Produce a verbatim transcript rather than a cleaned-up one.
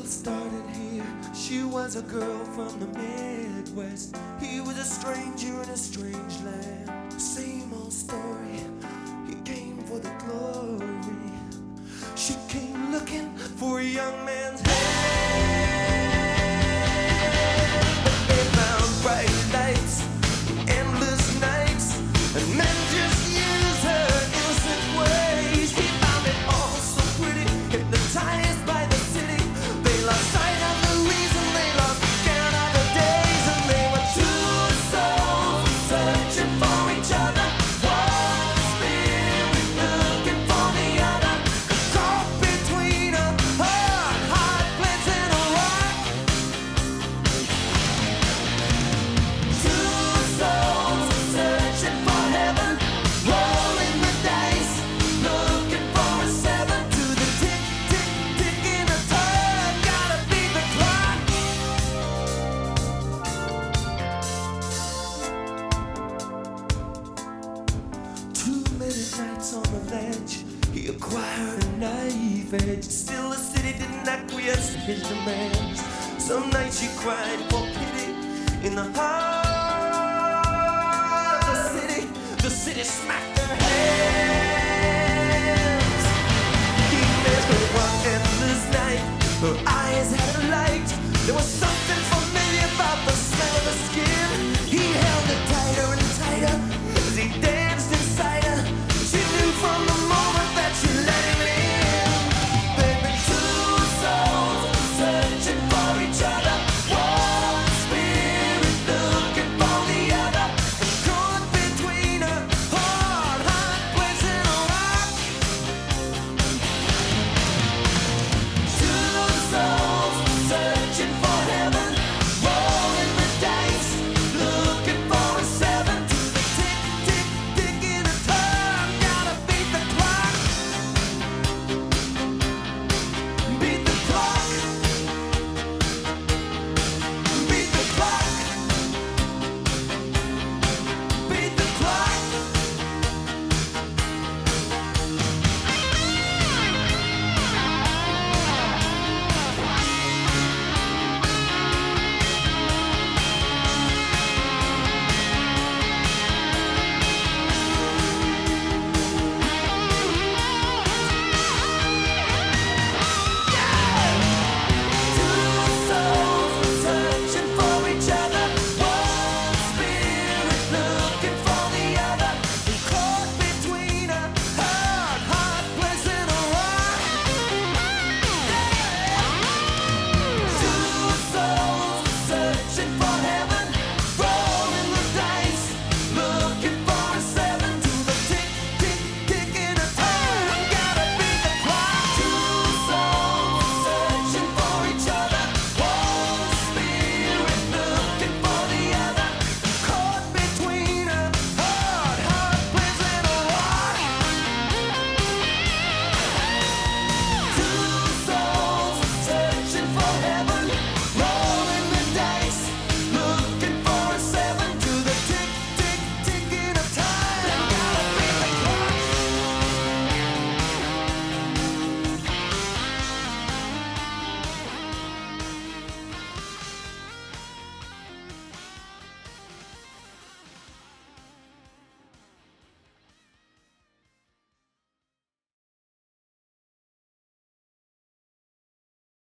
started here. She was a girl from the Midwest. He was a stranger in a strange land. Same old story. He came for the glory. She came looking for a young man's hand. They found bright lights, endless nights, and men just used her innocent ways. He found it all so pretty, hypnotized by the city. They lost sight of the reason, they lost count of the days, and they were two souls searching for each other. One spirit looking for the other, caught between a hard, hard place and a rock. Two souls searching for heaven, rolling the dice, looking for a seven. To the tick, tick, tick in the time, gotta beat the clock. Too many nights on the ledge, he acquired a naive edge. Still the city didn't acquiesce to his demands. Some nights she cried for pity in the heart of the city. The city smacked her head.